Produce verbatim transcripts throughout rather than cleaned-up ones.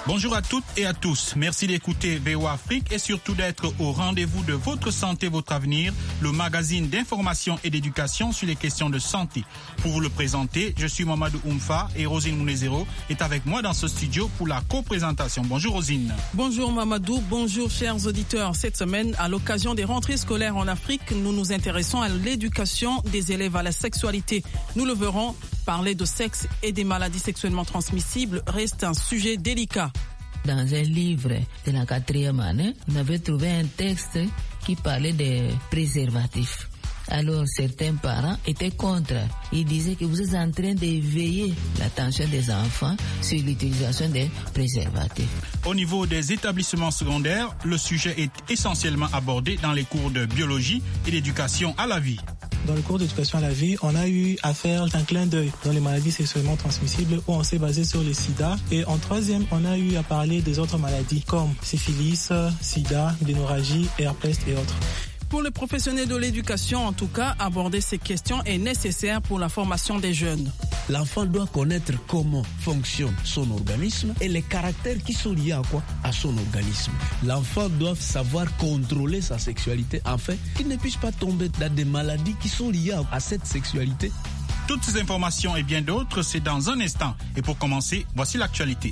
Bonjour à toutes et à tous. Merci d'écouter V O A Afrique et surtout d'être au rendez-vous de votre santé, votre avenir, le magazine d'information et d'éducation sur les questions de santé. Pour vous le présenter, je suis Mamadou Oumfa et Rosine Mounezero est avec moi dans ce studio pour la co-présentation. Bonjour Rosine. Bonjour Mamadou, bonjour chers auditeurs. Cette semaine, à l'occasion des rentrées scolaires en Afrique, nous nous intéressons à l'éducation des élèves à la sexualité. Nous le verrons, parler de sexe et des maladies sexuellement transmissibles reste un sujet délicat. Dans un livre de la quatrième année, on avait trouvé un texte qui parlait des préservatifs. Alors certains parents étaient contre. Ils disaient que vous êtes en train d'éveiller l'attention des enfants sur l'utilisation des préservatifs. Au niveau des établissements secondaires, le sujet est essentiellement abordé dans les cours de biologie et d'éducation à la vie. Dans le cours d'éducation à la vie, on a eu à faire un clin d'œil dans les maladies sexuellement transmissibles où on s'est basé sur le sida. Et en troisième, on a eu à parler des autres maladies comme syphilis, sida, l'hémorragie, herpès et autres. Pour les professionnels de l'éducation, en tout cas, aborder ces questions est nécessaire pour la formation des jeunes. L'enfant doit connaître comment fonctionne son organisme et les caractères qui sont liés à quoi? À son organisme. L'enfant doit savoir contrôler sa sexualité afin qu'il ne puisse pas tomber dans des maladies qui sont liées à cette sexualité. Toutes ces informations et bien d'autres, c'est dans un instant. Et pour commencer, voici l'actualité.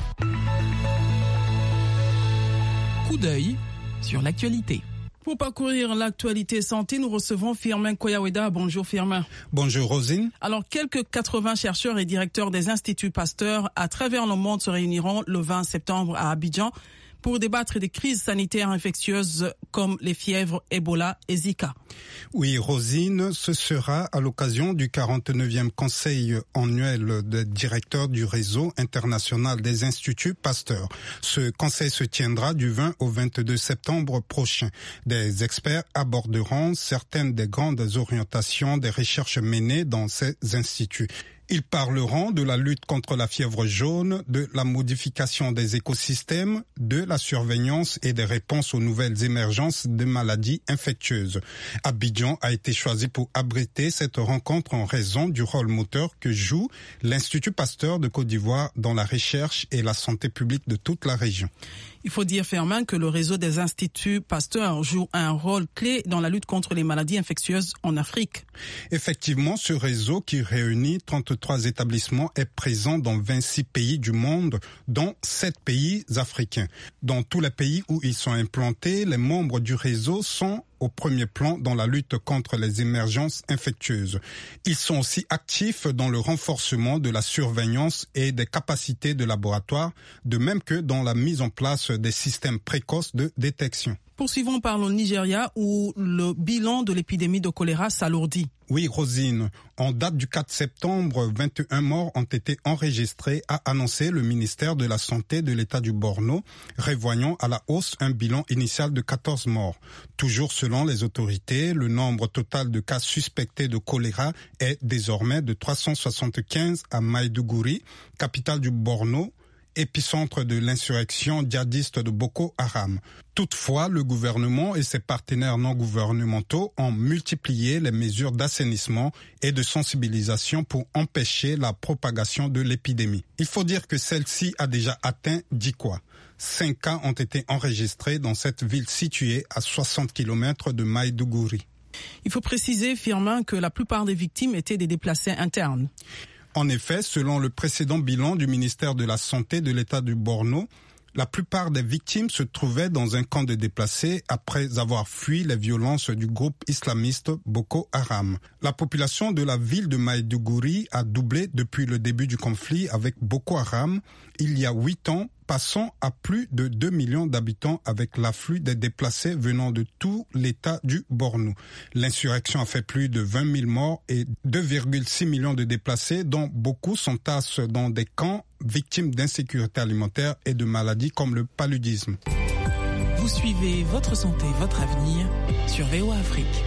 Coup d'œil sur l'actualité. Pour parcourir l'actualité santé, nous recevons Firmin Koyaweda. Bonjour Firmin. Bonjour Rosine. Alors, quelques quatre-vingts chercheurs et directeurs des instituts Pasteur à travers le monde se réuniront le vingt septembre à Abidjan pour débattre des crises sanitaires infectieuses comme les fièvres, Ebola et Zika. Oui, Rosine, ce sera à l'occasion du quarante-neuvième conseil annuel des directeurs du réseau international des instituts Pasteur. Ce conseil se tiendra du vingt au vingt-deux septembre prochain. Des experts aborderont certaines des grandes orientations des recherches menées dans ces instituts. Ils parleront de la lutte contre la fièvre jaune, de la modification des écosystèmes, de la surveillance et des réponses aux nouvelles émergences de maladies infectieuses. Abidjan a été choisi pour abriter cette rencontre en raison du rôle moteur que joue l'Institut Pasteur de Côte d'Ivoire dans la recherche et la santé publique de toute la région. Il faut dire, Firmin, que le réseau des instituts Pasteur joue un rôle clé dans la lutte contre les maladies infectieuses en Afrique. Effectivement, ce réseau qui réunit trente-trois établissements est présent dans vingt-six pays du monde, dont sept pays africains. Dans tous les pays où ils sont implantés, les membres du réseau sont au premier plan dans la lutte contre les émergences infectieuses. Ils sont aussi actifs dans le renforcement de la surveillance et des capacités de laboratoire, de même que dans la mise en place des systèmes précoces de détection. Poursuivons par le Nigeria où le bilan de l'épidémie de choléra s'alourdit. Oui, Rosine. En date du quatre septembre, vingt et un morts ont été enregistrés, a annoncé le ministère de la Santé de l'État du Borno, revoyant à la hausse un bilan initial de quatorze morts. Toujours selon les autorités, le nombre total de cas suspectés de choléra est désormais de trois cent soixante-quinze à Maïdougouri, capitale du Borno, épicentre de l'insurrection djihadiste de Boko Haram. Toutefois, le gouvernement et ses partenaires non gouvernementaux ont multiplié les mesures d'assainissement et de sensibilisation pour empêcher la propagation de l'épidémie. Il faut dire que celle-ci a déjà atteint dix cas. Cinq cas ont été enregistrés dans cette ville située à soixante kilomètres de Maïdougouri. Il faut préciser, Firmin, que la plupart des victimes étaient des déplacés internes. En effet, selon le précédent bilan du ministère de la Santé de l'État du Borno, la plupart des victimes se trouvaient dans un camp de déplacés après avoir fui les violences du groupe islamiste Boko Haram. La population de la ville de Maïdougouri a doublé depuis le début du conflit avec Boko Haram il y a huit ans, passant à plus de deux millions d'habitants avec l'afflux des déplacés venant de tout l'État du Borno. L'insurrection a fait plus de vingt mille morts et deux virgule six millions de déplacés, dont beaucoup s'entassent dans des camps victimes d'insécurité alimentaire et de maladies comme le paludisme. Vous suivez Votre Santé, Votre Avenir sur V O A Afrique.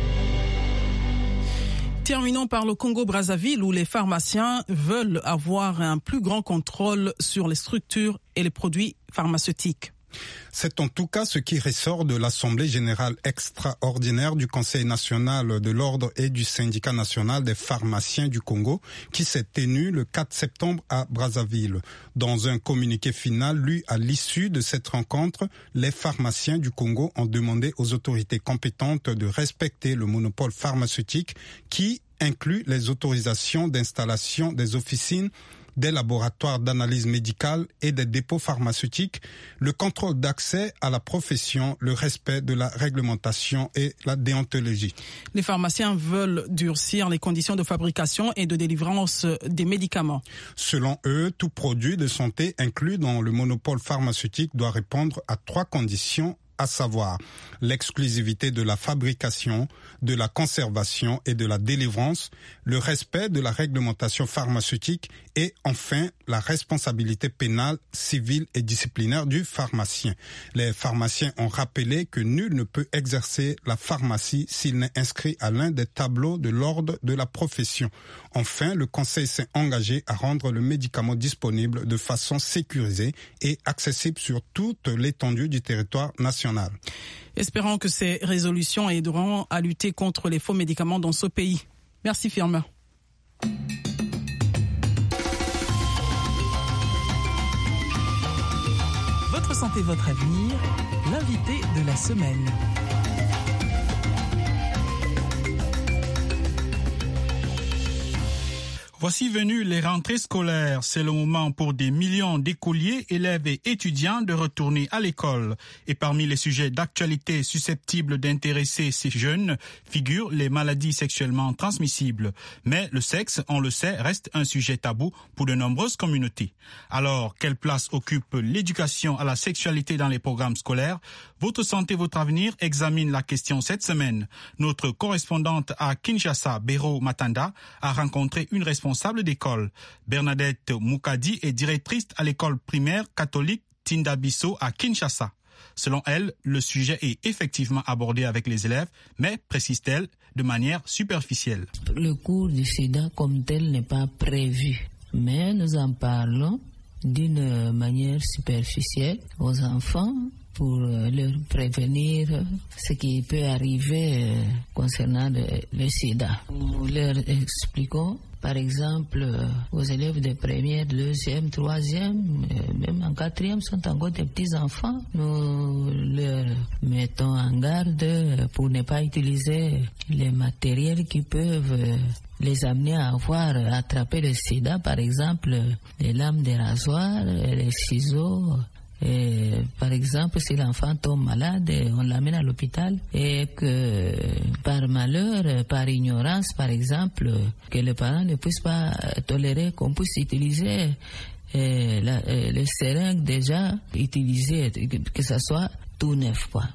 Terminons par le Congo-Brazzaville où les pharmaciens veulent avoir un plus grand contrôle sur les structures et les produits pharmaceutiques. C'est en tout cas ce qui ressort de l'Assemblée générale extraordinaire du Conseil national de l'Ordre et du Syndicat national des pharmaciens du Congo qui s'est tenue le quatre septembre à Brazzaville. Dans un communiqué final lu à l'issue de cette rencontre, les pharmaciens du Congo ont demandé aux autorités compétentes de respecter le monopole pharmaceutique qui inclut les autorisations d'installation des officines, des laboratoires d'analyse médicale et des dépôts pharmaceutiques, le contrôle d'accès à la profession, le respect de la réglementation et la déontologie. Les pharmaciens veulent durcir les conditions de fabrication et de délivrance des médicaments. Selon eux, tout produit de santé inclus dans le monopole pharmaceutique doit répondre à trois conditions, à savoir l'exclusivité de la fabrication, de la conservation et de la délivrance, le respect de la réglementation pharmaceutique et enfin la responsabilité pénale, civile et disciplinaire du pharmacien. Les pharmaciens ont rappelé que nul ne peut exercer la pharmacie s'il n'est inscrit à l'un des tableaux de l'ordre de la profession. Enfin, le Conseil s'est engagé à rendre le médicament disponible de façon sécurisée et accessible sur toute l'étendue du territoire national. Espérons que ces résolutions aideront à lutter contre les faux médicaments dans ce pays. Merci Firmin. Votre santé, votre avenir, l'invité de la semaine. Voici venues les rentrées scolaires. C'est le moment pour des millions d'écoliers, élèves et étudiants de retourner à l'école. Et parmi les sujets d'actualité susceptibles d'intéresser ces jeunes figurent les maladies sexuellement transmissibles. Mais le sexe, on le sait, reste un sujet tabou pour de nombreuses communautés. Alors, quelle place occupe l'éducation à la sexualité dans les programmes scolaires? Votre santé, votre avenir examine la question cette semaine. Notre correspondante à Kinshasa, Béro Matanda, a rencontré une responsable responsable d'école. Bernadette Moukadi est directrice à l'école primaire catholique Tindabiso à Kinshasa. Selon elle, le sujet est effectivement abordé avec les élèves, mais, précise-t-elle, de manière superficielle. Le cours du sida comme tel n'est pas prévu, mais nous en parlons d'une manière superficielle aux enfants pour leur prévenir ce qui peut arriver concernant le, le sida. Nous leur expliquons, par exemple, aux élèves de première, deuxième, troisième, même en quatrième, sont encore des petits-enfants. Nous leur mettons en garde pour ne pas utiliser les matériels qui peuvent les amener à avoir attrapé le sida, par exemple, les lames de rasoir, les ciseaux. Et, par exemple, si l'enfant tombe malade, on l'amène à l'hôpital et que par malheur, par ignorance, par exemple, que les parents ne puissent pas tolérer qu'on puisse utiliser eh, la, eh, les seringues déjà utilisées, que ça soit tout neuf, quoi.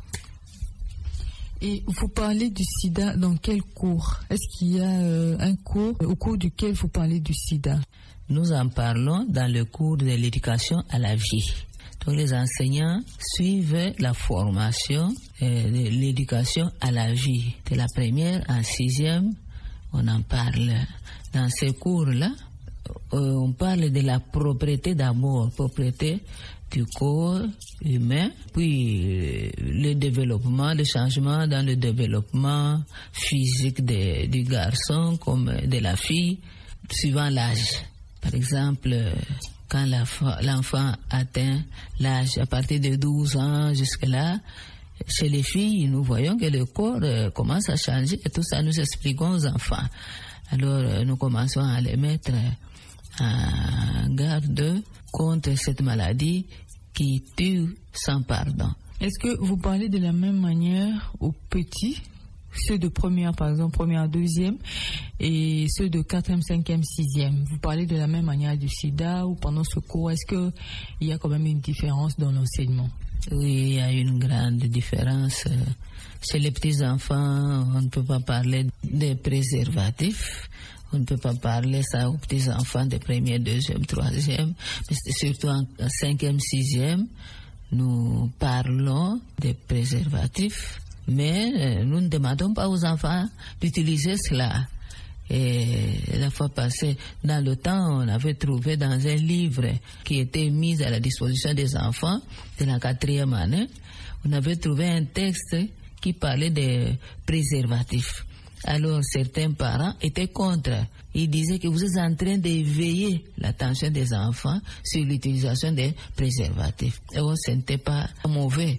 Et vous parlez du sida dans quel cours? Est-ce qu'il y a euh, un cours au cours duquel vous parlez du sida? Nous en parlons dans le cours de l'éducation à la vie. Donc les enseignants suivent la formation euh, de l'éducation à la vie. De la première en sixième, on en parle. Dans ces cours-là, euh, on parle de la propriété d'amour, propriété du corps humain, puis euh, le développement, le changement dans le développement physique de, du garçon comme de la fille, suivant l'âge. Par exemple, euh, quand l'enfant atteint l'âge à partir de douze ans jusque-là, chez les filles, nous voyons que le corps euh, commence à changer et tout ça, nous expliquons aux enfants. Alors, euh, nous commençons à les mettre en garde contre cette maladie qui tue sans pardon. Est-ce que vous parlez de la même manière aux petits, ceux de première, par exemple, première, deuxième, et ceux de quatrième, cinquième, sixième? Vous parlez de la même manière du sida ou pendant ce cours? Est-ce qu'il y a quand même une différence dans l'enseignement? Oui, il y a une grande différence. Chez les petits-enfants, on ne peut pas parler des préservatifs. On ne peut pas parler ça aux petits-enfants de première, deuxième, troisième, mais surtout en cinquième, sixième, nous parlons des préservatifs. Mais nous ne demandons pas aux enfants d'utiliser cela. Et la fois passée, dans le temps, on avait trouvé dans un livre qui était mis à la disposition des enfants de la quatrième année, on avait trouvé un texte qui parlait des préservatifs. Alors certains parents étaient contre. Ils disaient que vous êtes en train d'éveiller l'attention des enfants sur l'utilisation des préservatifs. Et bon, ce n'était pas mauvais.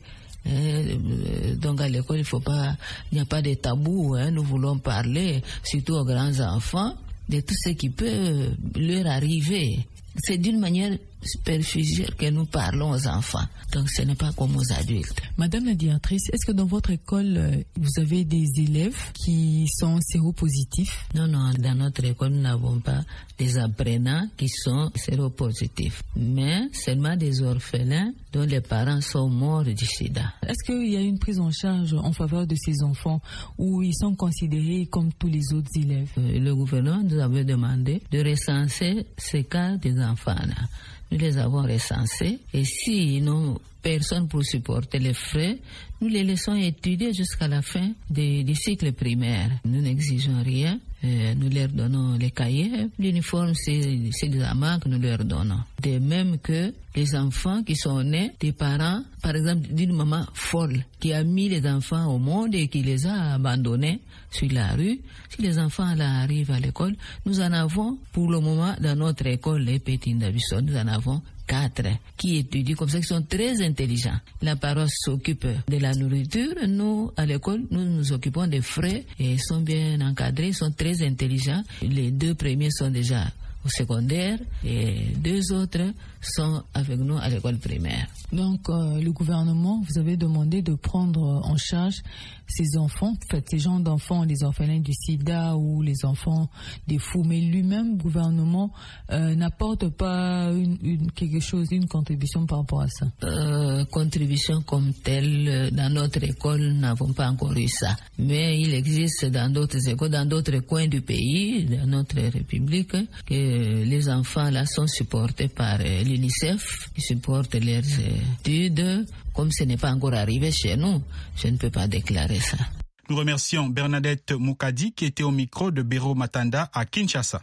Euh, donc à l'école, il faut pas, il n'y a pas de tabou. Hein. Nous voulons parler, surtout aux grands enfants, de tout ce qui peut leur arriver. C'est d'une manière superficielle que nous parlons aux enfants. Donc ce n'est pas comme aux adultes. Madame la directrice, est-ce que dans votre école, vous avez des élèves qui sont séropositifs? Non, non, dans notre école, nous n'avons pas des apprenants qui sont séropositifs, mais seulement des orphelins dont les parents sont morts du sida. Est-ce qu'il y a une prise en charge en faveur de ces enfants ou ils sont considérés comme tous les autres élèves? Le gouvernement nous avait demandé de recenser ces cas des enfants-là. Nous les avons recensés et si nous personne pour supporter les frais, nous les laissons étudier jusqu'à la fin du cycle primaire. Nous n'exigeons rien, euh, nous leur donnons les cahiers, l'uniforme, c'est, c'est des amas que nous leur donnons. De même que les enfants qui sont nés des parents, par exemple d'une maman folle, qui a mis les enfants au monde et qui les a abandonnés sur la rue. Si les enfants là arrivent à l'école, nous en avons pour le moment dans notre école, les petits Ndabisson, nous en avons quatre qui étudient comme ça, qui sont très intelligents. La paroisse s'occupe de la nourriture. Nous, à l'école, nous nous occupons des frais et ils sont bien encadrés, ils sont très intelligents. Les deux premiers sont déjà au secondaire et deux autres sont avec nous à l'école primaire. Donc, euh, le gouvernement, vous avez demandé de prendre en charge ces enfants, en fait, ces gens d'enfants, les orphelins du sida ou les enfants des fous. Mais lui-même, le gouvernement, euh, n'apporte pas une, une, quelque chose, une contribution par rapport à ça. Euh, contribution comme telle, dans notre école, nous n'avons pas encore eu ça. Mais il existe dans d'autres écoles, dans d'autres coins du pays, dans notre République, que les enfants là sont supportés par l'UNICEF, qui supporte leurs études. Comme ce n'est pas encore arrivé chez nous, je ne peux pas déclarer ça. Nous remercions Bernadette Moukadi qui était au micro de Béro Matanda à Kinshasa.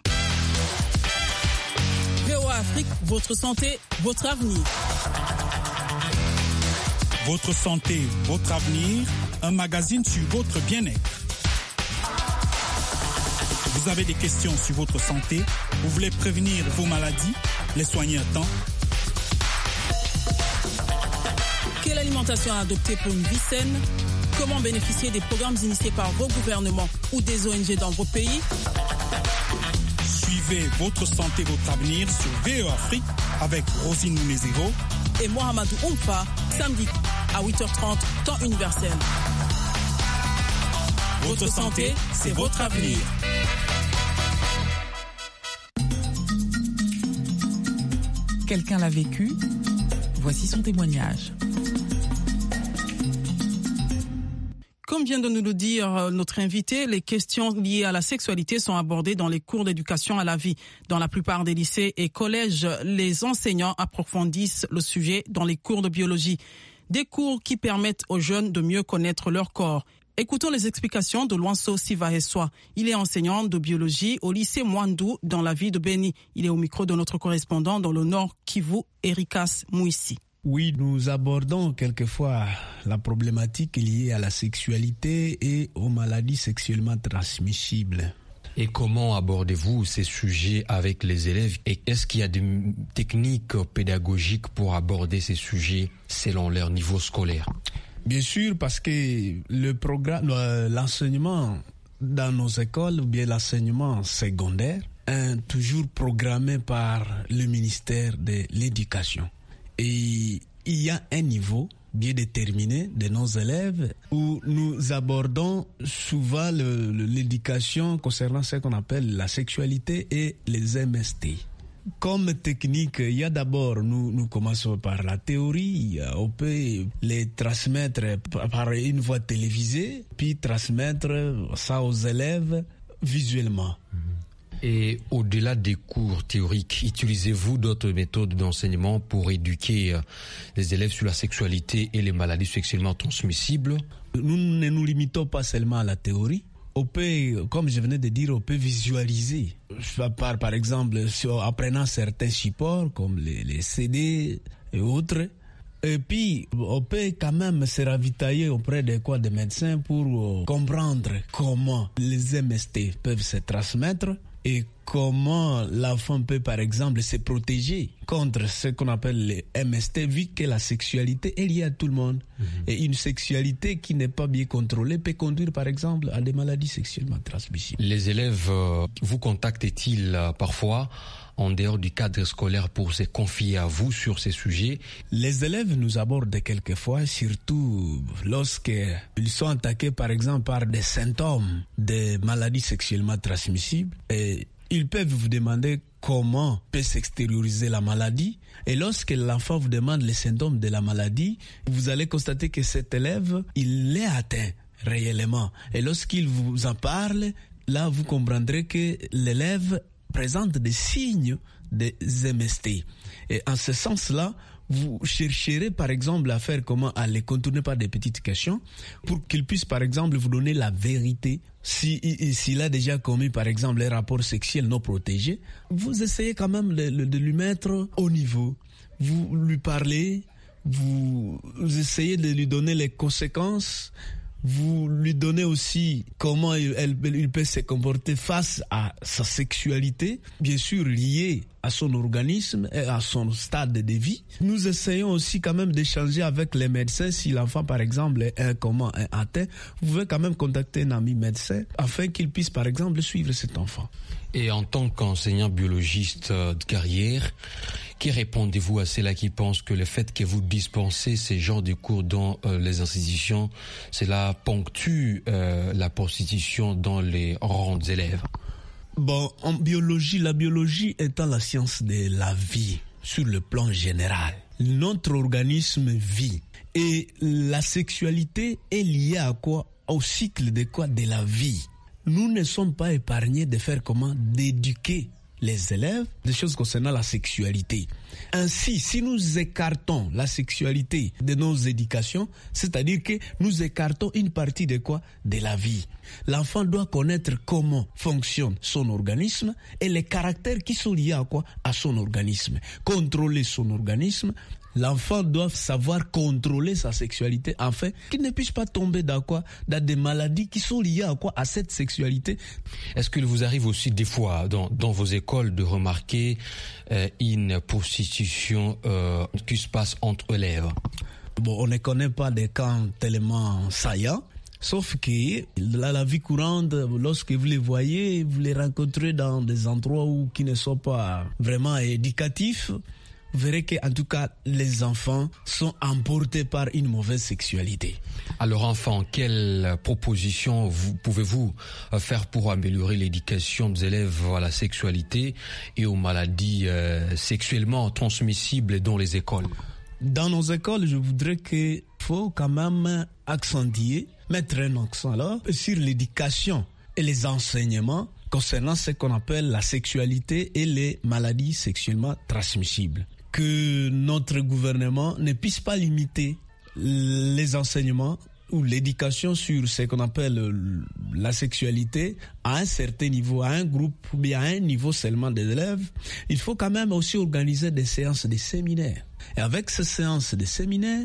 V O A Afrique, votre santé, votre avenir. Votre santé, votre avenir, un magazine sur votre bien-être. Vous avez des questions sur votre santé, vous voulez prévenir vos maladies, les soigner à temps. Quelle alimentation adopter pour une vie saine? Comment bénéficier des programmes initiés par vos gouvernements ou des O N G dans vos pays? Suivez votre santé, votre avenir sur V O A Afrique avec Rosine Mounezero et Mohamedou Oumfa, samedi à huit heures trente, temps universel. Votre santé, c'est votre avenir. Quelqu'un l'a vécu? Voici son témoignage. Comme vient de nous le dire notre invité, les questions liées à la sexualité sont abordées dans les cours d'éducation à la vie. Dans la plupart des lycées et collèges, les enseignants approfondissent le sujet dans les cours de biologie. Des cours qui permettent aux jeunes de mieux connaître leur corps. Écoutons les explications de Luanso Sivaeswa. Il est enseignant de biologie au lycée Mwandou dans la ville de Beni. Il est au micro de notre correspondant dans le Nord Kivu, Erikas Mouissi. Oui, nous abordons quelquefois la problématique liée à la sexualité et aux maladies sexuellement transmissibles. Et comment abordez-vous ces sujets avec les élèves? Et est-ce qu'il y a des techniques pédagogiques pour aborder ces sujets selon leur niveau scolaire? Bien sûr, parce que le programme, l'enseignement dans nos écoles ou bien l'enseignement secondaire est toujours programmé par le ministère de l'Éducation. Et il y a un niveau bien déterminé de nos élèves où nous abordons souvent le, le, l'éducation concernant ce qu'on appelle la sexualité et les M S T. Comme technique, il y a d'abord, nous, nous commençons par la théorie, on peut les transmettre par une voie télévisée, puis transmettre ça aux élèves visuellement. Et au-delà des cours théoriques, utilisez-vous d'autres méthodes d'enseignement pour éduquer les élèves sur la sexualité et les maladies sexuellement transmissibles? Nous ne nous limitons pas seulement à la théorie. on peut, comme je venais de dire, on peut visualiser. Par, par exemple, en apprenant certains supports comme les, les C D et autres. Et puis, on peut quand même se ravitailler auprès de quoi, des médecins pour euh, comprendre comment les M S T peuvent se transmettre et comment l'enfant peut, par exemple, se protéger contre ce qu'on appelle les M S T, vu que la sexualité est liée à tout le monde. Mmh. Et une sexualité qui n'est pas bien contrôlée peut conduire, par exemple, à des maladies sexuellement transmissibles. Les élèves euh, vous contactent-ils euh, parfois en dehors du cadre scolaire pour se confier à vous sur ces sujets? Les élèves nous abordent quelquefois, surtout lorsqu'ils sont attaqués par exemple par des symptômes de maladies sexuellement transmissibles. Et ils peuvent vous demander comment peut s'extérioriser la maladie. Et lorsque l'enfant vous demande les symptômes de la maladie, vous allez constater que cet élève, il l'est atteint réellement. Et lorsqu'il vous en parle, là vous comprendrez que l'élève présente des signes des M S T. Et en ce sens-là, vous chercherez par exemple à faire comment, à les contourner par des petites questions pour qu'il puisse par exemple vous donner la vérité. Si, s'il a déjà commis par exemple les rapports sexuels non protégés, vous essayez quand même de, de lui mettre au niveau. Vous lui parlez, vous, vous essayez de lui donner les conséquences. Vous lui donnez aussi comment il, elle, il peut se comporter face à sa sexualité, bien sûr liée à son organisme et à son stade de vie. Nous essayons aussi quand même d'échanger avec les médecins. Si l'enfant, par exemple, est un, comment, un atteint, vous pouvez quand même contacter un ami médecin afin qu'il puisse, par exemple, suivre cet enfant. Et en tant qu'enseignant biologiste de carrière, qui répondez-vous à ceux-là qui pensent que le fait que vous dispensez ces genres de cours dans euh, les institutions, cela ponctue euh, la prostitution dans les rangs des élèves? Bon, en biologie, la biologie étant la science de la vie sur le plan général. Notre organisme vit et la sexualité est liée à quoi? Au cycle de quoi? De la vie. Nous ne sommes pas épargnés de faire comment? D'éduquer les élèves des choses concernant la sexualité. Ainsi, si nous écartons la sexualité de nos éducations, c'est-à-dire que nous écartons une partie de quoi? De la vie. L'enfant doit connaître comment fonctionne son organisme et les caractères qui sont liés à quoi? À son organisme. Contrôler son organisme. L'enfant doit savoir contrôler sa sexualité afin qu'il ne puisse pas tomber dans quoi? Dans des maladies qui sont liées à quoi? À cette sexualité. Est-ce qu'il vous arrive aussi des fois dans, dans vos écoles de remarquer euh, une prostitution euh, qui se passe entre élèves? Bon, on ne connaît pas des cas tellement saillants. Sauf que dans la vie courante, lorsque vous les voyez, vous les rencontrez dans des endroits où, qui ne sont pas vraiment éducatifs. Vous verrez qu'en tout cas, les enfants sont emportés par une mauvaise sexualité. Alors, enfants, quelle proposition vous, pouvez-vous faire pour améliorer l'éducation des élèves à la sexualité et aux maladies euh, sexuellement transmissibles dans les écoles? Dans nos écoles, je voudrais qu'il faut quand même accentuer, mettre un accent là sur l'éducation et les enseignements concernant ce qu'on appelle la sexualité et les maladies sexuellement transmissibles. Que notre gouvernement ne puisse pas limiter les enseignements ou l'éducation sur ce qu'on appelle la sexualité à un certain niveau, à un groupe ou bien à un niveau seulement des élèves. Il faut quand même aussi organiser des séances de séminaires. Et avec ces séances de séminaires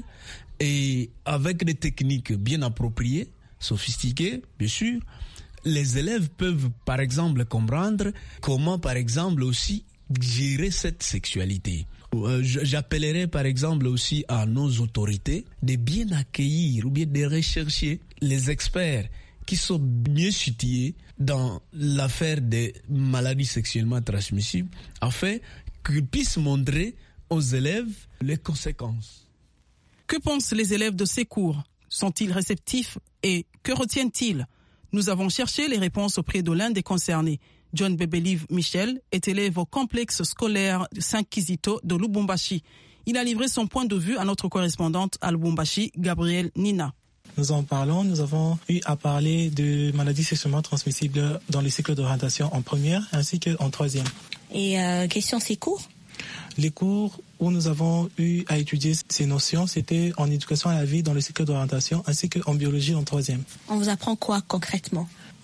et avec des techniques bien appropriées, sophistiquées, bien sûr, les élèves peuvent par exemple comprendre comment par exemple aussi gérer cette sexualité. J'appellerai par exemple aussi à nos autorités de bien accueillir ou bien de rechercher les experts qui sont mieux situés dans l'affaire des maladies sexuellement transmissibles afin qu'ils puissent montrer aux élèves les conséquences. Que pensent les élèves de ces cours? Sont-ils réceptifs et que retiennent-ils? Nous avons cherché les réponses auprès de l'un des concernés. John Bebelive Michel est élève au complexe scolaire Saint-Kizito de Lubumbashi. Il a livré son point de vue à notre correspondante à Lubumbashi, Gabrielle Nina. Nous en parlons, nous avons eu à parler de maladies sexuellement transmissibles dans les cycles d'orientation en première ainsi qu'en troisième. Et euh, question ces cours? Les cours où nous avons eu à étudier ces notions, c'était en éducation à la vie dans le cycle d'orientation ainsi qu'en biologie en troisième. On vous apprend quoi concrètement?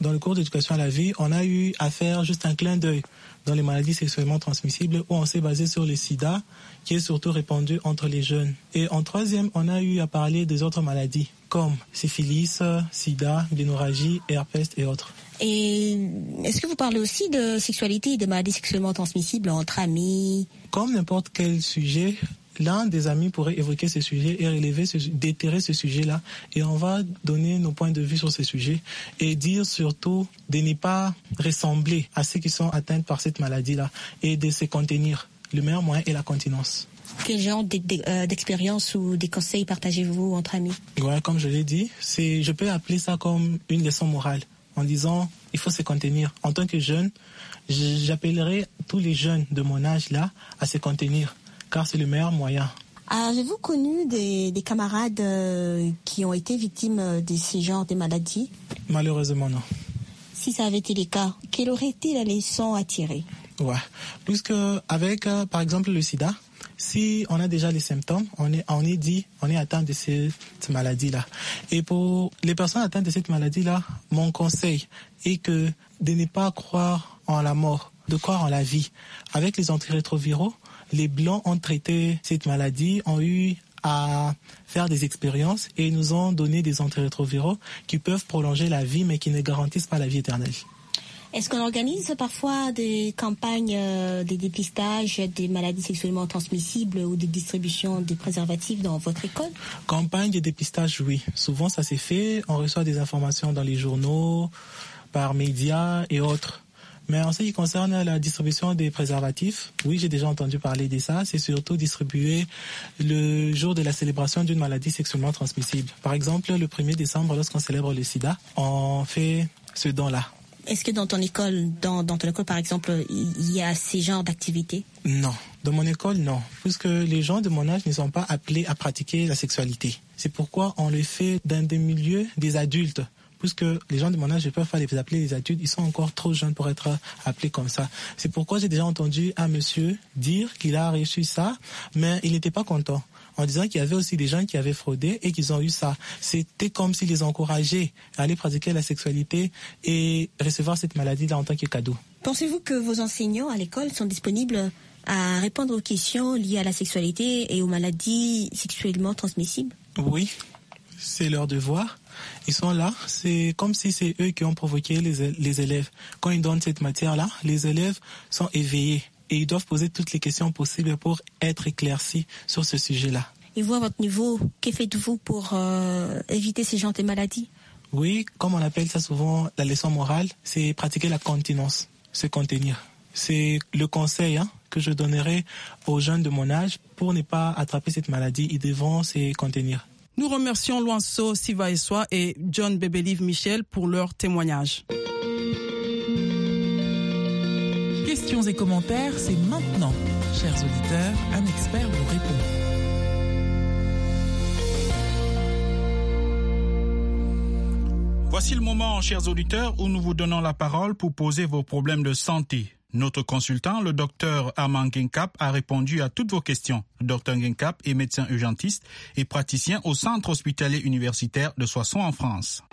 dans le cours d'éducation à la vie, on a eu à faire juste un clin d'œil dans les maladies sexuellement transmissibles où on s'est basé sur le sida qui est surtout répandu entre les jeunes. Et en troisième, on a eu à parler des autres maladies comme syphilis, sida, l'hémorragie, herpès et autres. Et est-ce que vous parlez aussi de sexualité et de maladies sexuellement transmissibles entre amis? Comme n'importe quel sujet, l'un des amis pourrait évoquer ce sujet et relever, ce, déterrer ce sujet-là. Et on va donner nos points de vue sur ce sujet et dire surtout de ne pas ressembler à ceux qui sont atteints par cette maladie-là et de se contenir. Le meilleur moyen est la continence. Quel genre d'expérience ou des conseils partagez-vous entre amis? Ouais, comme je l'ai dit, c'est, je peux appeler ça comme une leçon morale en disant il faut se contenir. En tant que jeune, j'appellerai tous les jeunes de mon âge-là à se contenir car c'est le meilleur moyen. Avez-vous connu des, des camarades euh, qui ont été victimes de ces genres de maladies? Malheureusement, non. Si ça avait été le cas, quelle aurait été la leçon à tirer? Ouais, puisque avec, euh, par exemple, le sida, si on a déjà les symptômes, on est, on est dit, on est atteint de cette maladie-là. Et pour les personnes atteintes de cette maladie-là, mon conseil est que de ne pas croire en la mort, de croire en la vie. Avec les antirétroviraux, les Blancs ont traité cette maladie, ont eu à faire des expériences et nous ont donné des antirétroviraux qui peuvent prolonger la vie mais qui ne garantissent pas la vie éternelle. Est-ce qu'on organise parfois des campagnes euh, de dépistage des maladies sexuellement transmissibles ou de distribution des préservatifs dans votre école? Campagne de dépistage, oui. Souvent ça s'est fait, on reçoit des informations dans les journaux, par médias et autres. Mais en ce qui concerne la distribution des préservatifs, oui, j'ai déjà entendu parler de ça. C'est surtout distribué le jour de la célébration d'une maladie sexuellement transmissible. Par exemple, le premier décembre, lorsqu'on célèbre le sida, on fait ce don-là. Est-ce que dans ton école, dans, dans ton école par exemple, il y a ces genres d'activités? Non. Dans mon école, non. Puisque les gens de mon âge ne sont pas appelés à pratiquer la sexualité. C'est pourquoi on le fait dans des milieux des adultes. Puisque les gens de mon âge, je peux pas les appeler les adultes, ils sont encore trop jeunes pour être appelés comme ça. C'est pourquoi j'ai déjà entendu un monsieur dire qu'il a reçu ça, mais il n'était pas content, en disant qu'il y avait aussi des gens qui avaient fraudé et qu'ils ont eu ça. C'était comme s'ils les encourageaient à aller pratiquer la sexualité et recevoir cette maladie-là en tant que cadeau. Pensez-vous que vos enseignants à l'école sont disponibles à répondre aux questions liées à la sexualité et aux maladies sexuellement transmissibles? Oui, c'est leur devoir. Ils sont là, c'est comme si c'est eux qui ont provoqué les, les élèves. Quand ils donnent cette matière-là, les élèves sont éveillés et ils doivent poser toutes les questions possibles pour être éclaircis sur ce sujet-là. Et vous, à votre niveau, que faites-vous pour euh, éviter ces genres de maladies? Oui, comme on appelle ça souvent la leçon morale, c'est pratiquer la continence, se contenir. C'est le conseil hein, que je donnerai aux jeunes de mon âge pour ne pas attraper cette maladie. Ils devront se contenir. Nous remercions Luanso Sivaeswa et John Bebelive Michel pour leur témoignage. Questions et commentaires, c'est maintenant. Chers auditeurs, un expert vous répond. Voici le moment, chers auditeurs, où nous vous donnons la parole pour poser vos problèmes de santé. Notre consultant, le docteur Armand Guenkap, a répondu à toutes vos questions. Le docteur Guenkap est médecin urgentiste et praticien au centre hospitalier universitaire de Soissons en France.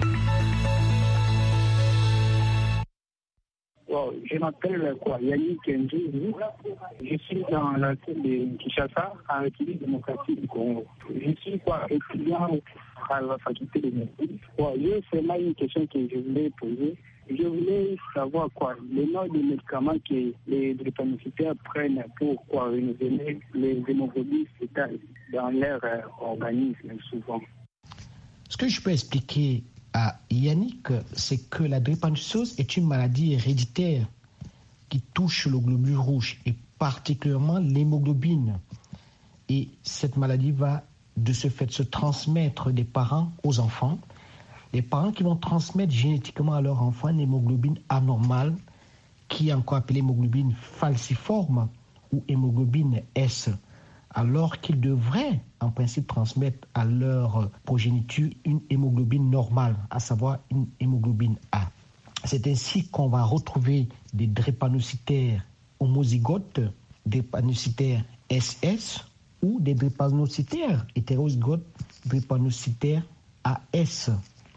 Wow, je m'appelle quoi, Yannick Ndjou. Je suis dans la ville de Kinshasa, en République démocratique du Congo. Je suis quoi, étudiant à la faculté de médecine. Wow, j'ai seulement une question que je voulais poser. Je voulais savoir quoi, le nom des médicaments que les drépanocytaires prennent pour quoi renouveler les hémoglobines fétales dans leur euh, organisme souvent. Ce que je peux expliquer à Yannick, c'est que la drépanocytose est une maladie héréditaire qui touche le globule rouge et particulièrement l'hémoglobine. Et cette maladie va de ce fait se transmettre des parents aux enfants. Les parents qui vont transmettre génétiquement à leur enfant une hémoglobine anormale, qui est encore appelée hémoglobine falciforme ou hémoglobine S, alors qu'ils devraient en principe transmettre à leur progéniture une hémoglobine normale, à savoir une hémoglobine A. C'est ainsi qu'on va retrouver des drépanocytaires homozygotes, drépanocytaires S S ou des drépanocytaires hétérozygotes, drépanocytaires A S.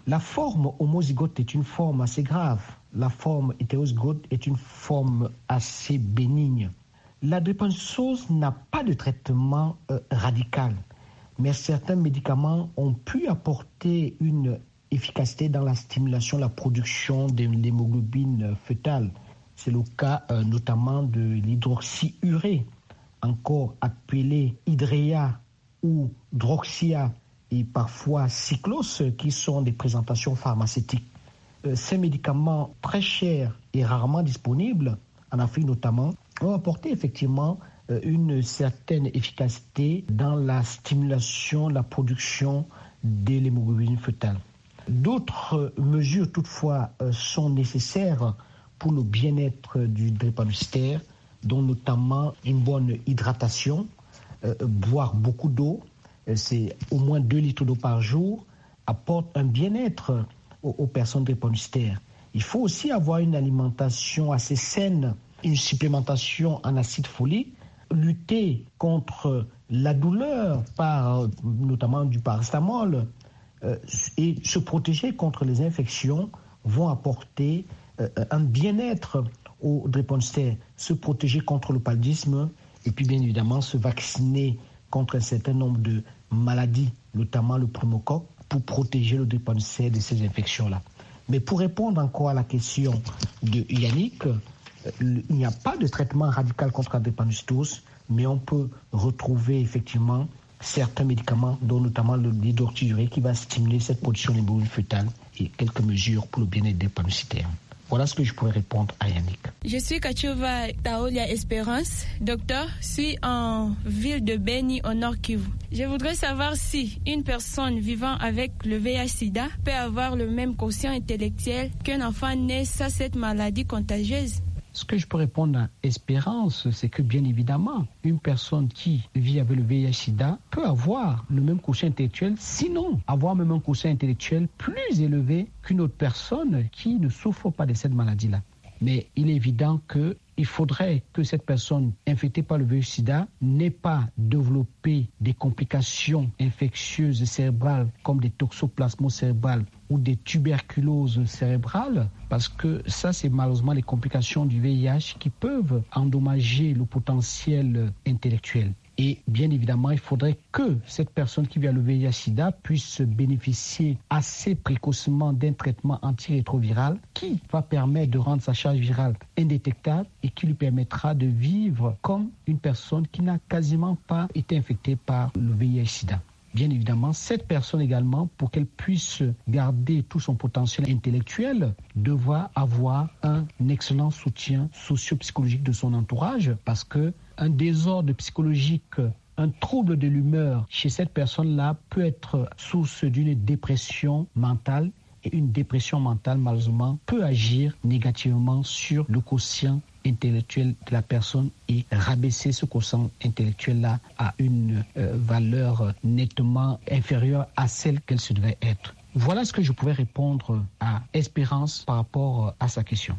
La forme homozygote est une forme assez grave. La forme hétérozygote est une forme assez bénigne. La drépanocytose n'a pas de traitement euh, radical, mais certains médicaments ont pu apporter une efficacité dans la stimulation, la production de l'hémoglobine fœtale. C'est le cas euh, notamment de l'hydroxyurée, encore appelé hydréa ou droxia, et parfois cyclose, qui sont des présentations pharmaceutiques. Euh, ces médicaments très chers et rarement disponibles, en Afrique notamment, ont apporté effectivement euh, une certaine efficacité dans la stimulation, la production de l'hémoglobine fœtale. D'autres mesures toutefois euh, sont nécessaires pour le bien-être du drépanocytaire, dont notamment une bonne hydratation, euh, boire beaucoup d'eau, c'est au moins deux litres d'eau par jour, apporte un bien-être aux, aux personnes drépanocytaires. Il faut aussi avoir une alimentation assez saine, une supplémentation en acide folique, lutter contre la douleur par notamment du paracétamol euh, et se protéger contre les infections vont apporter euh, un bien-être aux drépanocytaires, se protéger contre le paludisme et puis bien évidemment se vacciner contre un certain nombre de maladies, notamment le pneumocoque, pour protéger le drépanocytaire de ces infections-là. Mais pour répondre encore à la question de Yannick, il n'y a pas de traitement radical contre la drépanocytose, mais on peut retrouver effectivement certains médicaments, dont notamment le l'hydroxyurée, qui va stimuler cette production d'hémoglobine fœtale et quelques mesures pour le bien-être drépanocytaire. Voilà ce que je pourrais répondre à Yannick. Je suis Kachova Taolia Espérance, docteur, suis en ville de Beni au Nord Kivu. Je voudrais savoir si une personne vivant avec le V I H sida peut avoir le même quotient intellectuel qu'un enfant né sans cette maladie contagieuse. Ce que je peux répondre à Espérance, c'est que bien évidemment, une personne qui vit avec le V I H sida peut avoir le même quotient intellectuel, sinon avoir même un quotient intellectuel plus élevé qu'une autre personne qui ne souffre pas de cette maladie-là. Mais il est évident qu'il faudrait que cette personne infectée par le V I H sida n'ait pas développé des complications infectieuses cérébrales comme des toxoplasmoses cérébrales ou des tuberculoses cérébrales, parce que ça, c'est malheureusement les complications du V I H qui peuvent endommager le potentiel intellectuel. Et bien évidemment, il faudrait que cette personne qui vit le V I H sida puisse bénéficier assez précocement d'un traitement antirétroviral qui va permettre de rendre sa charge virale indétectable et qui lui permettra de vivre comme une personne qui n'a quasiment pas été infectée par le V I H sida. Bien évidemment, cette personne également, pour qu'elle puisse garder tout son potentiel intellectuel, devra avoir un excellent soutien socio-psychologique de son entourage, parce que un désordre psychologique, un trouble de l'humeur chez cette personne-là peut être source d'une dépression mentale. Et une dépression mentale, malheureusement, peut agir négativement sur le quotient intellectuel de la personne et rabaisser ce quotient intellectuel-là à une euh, valeur nettement inférieure à celle qu'elle se devait être. Voilà ce que je pouvais répondre à Espérance par rapport à sa question.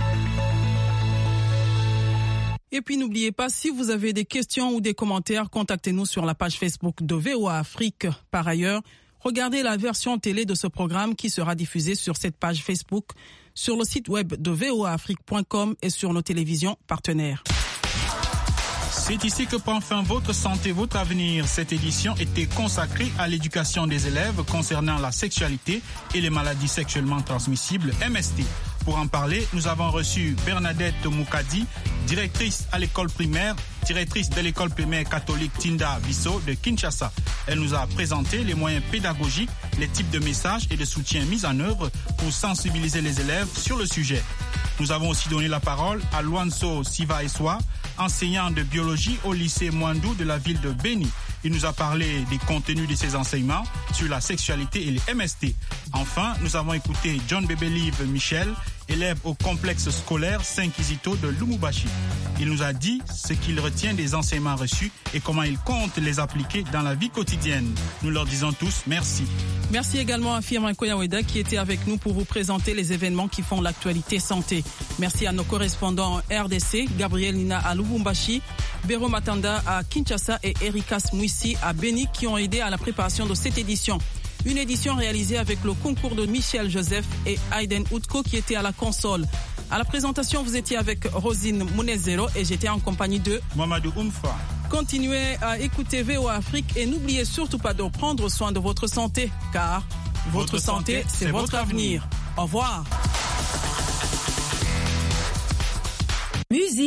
Et puis n'oubliez pas, si vous avez des questions ou des commentaires, contactez-nous sur la page Facebook de V O A Afrique. Par ailleurs, regardez la version télé de ce programme qui sera diffusée sur cette page Facebook, sur le site web de v o a afrique point com et sur nos télévisions partenaires. C'est ici que prend fin votre santé, votre avenir. Cette édition était consacrée à l'éducation des élèves concernant la sexualité et les maladies sexuellement transmissibles, M S T. Pour en parler, nous avons reçu Bernadette Moukadi, directrice à l'école primaire, directrice de l'école primaire catholique Tinda Bisso de Kinshasa. Elle nous a présenté les moyens pédagogiques, les types de messages et de soutien mis en œuvre pour sensibiliser les élèves sur le sujet. Nous avons aussi donné la parole à Luanso Sivaeswa, enseignant de biologie au lycée Mwandou de la ville de Beni. Il nous a parlé des contenus de ses enseignements sur la sexualité et les M S T. Enfin, nous avons écouté John Bebelive Michel, élève au complexe scolaire Saint-Kizito de Lumumbashi. Il nous a dit ce qu'il retient des enseignements reçus et comment il compte les appliquer dans la vie quotidienne. Nous leur disons tous merci. Merci également à Firmin Koyaweda qui était avec nous pour vous présenter les événements qui font l'actualité santé. Merci à nos correspondants R D C, Gabriel Nina à Lubumbashi, Béro Matanda à Kinshasa et Erika Smouissi à Beni qui ont aidé à la préparation de cette édition. Une édition réalisée avec le concours de Michel Joseph et Aiden Outko qui étaient à la console. À la présentation, vous étiez avec Rosine Mounezero et j'étais en compagnie de Mamadou Oumfa. Continuez à écouter V O A Afrique et n'oubliez surtout pas de prendre soin de votre santé, car votre, votre santé, santé c'est votre, votre avenir. avenir. Au revoir. Musique.